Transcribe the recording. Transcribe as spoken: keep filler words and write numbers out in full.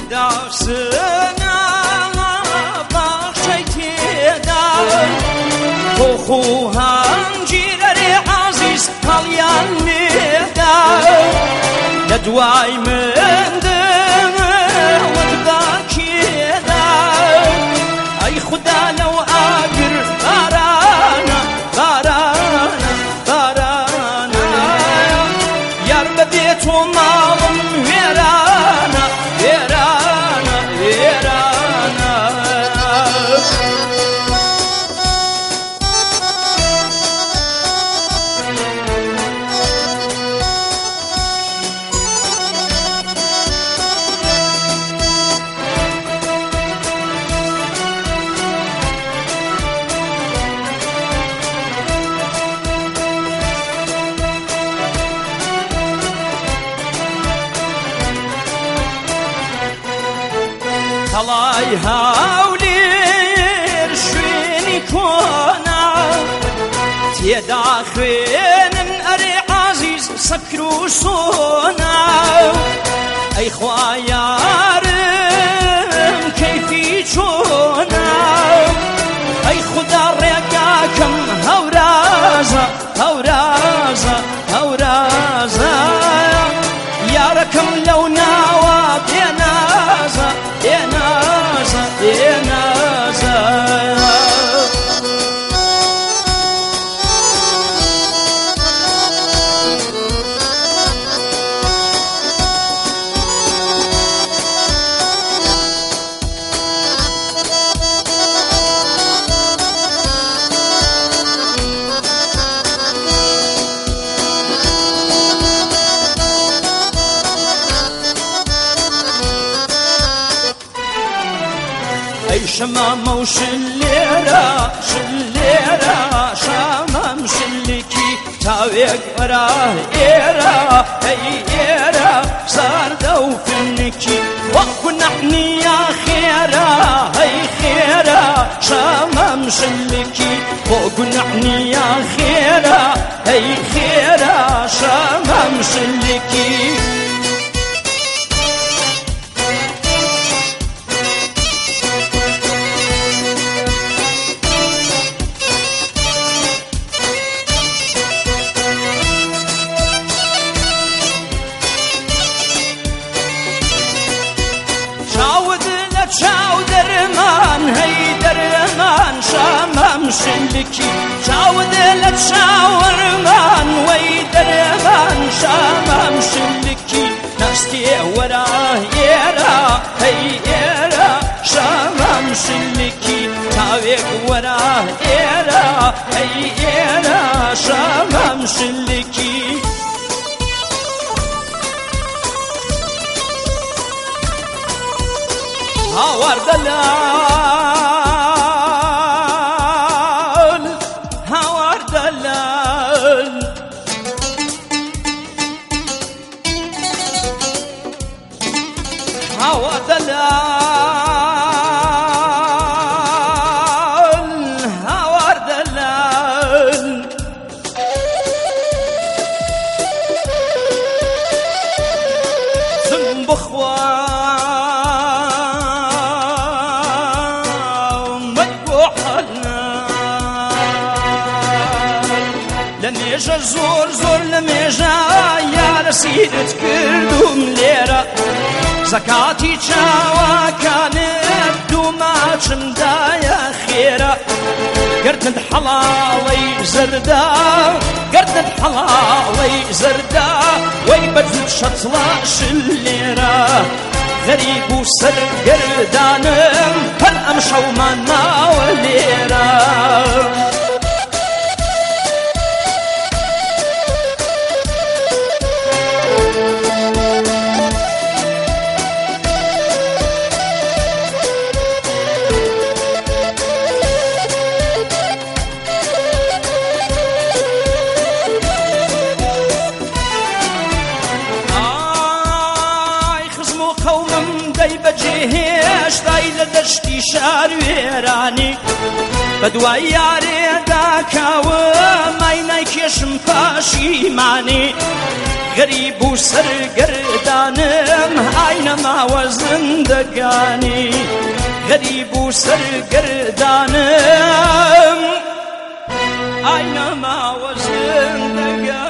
داسنا باخشەی تێدا خۆ هەنجیرەرێ عەزیز هەڵیان لێدا لە دوای من دەوەتدا کێدا ئەی خودا لەو ئاگر بارانە بارانە بارانە یار بەبێ تۆ ماڵم وێرانە وێرانە وێرانە هەڵای هاولێر شوێنی کۆنا تێدا خوێنن ئەرێ عەزیز سەکر و سۆنا ئەی خوا یارم کەیفی چۆنا ئەی خودا ڕێگاکەم هەورازە هەورازە هەورازە یارەکەم لەو ناوە بێنازە بێنازە بێنازە شەمامە و شلێرە شلێرە شەمام شلێکی تاوێک وەرە ئێرە ئەی ئێرە زاردە و فنکی وەکو نەحنیە خێرە ئەی خێرە شەمام شلێکی وەکو نەحنیە خێرە ئەی خێرە شەمام شلێکی چاو دەرمان هەی دەرمان شەمام شلکی چاود لە چاوەڕمان وەی دەرمان شەمام شلکی نەستێ وەرە ئێرە هەی ئێرە شەمام شلکی تاوێک وەرە ئێرە هەی ئێرە شەمام شلکی هاوردەلال هاوردەلال هاوردەلال هاوردەلال زم بخوا لەمێژە زۆر زۆر لەمێژە یارە سیرت کردوم لێرە زەکاتی چاوەکانت دووماچمدایە خێرە گردت حەڵاڵەی زەردە گردت حەڵاڵەی زەردە وەی بەجوود شەتڵە شل لێرە غەریب و سەرگەردانم هەر ئەم شەومان ماوە لێرە هێشتای لە دەشتی شار وێرانی بەدوای یارێدا کاوە مای نایکێشم پاشیمانی غەریب و سەرگەردانم ئای نەماوە زندگانی غەریب و سەرگەردانم ئای نەماوە زندگانی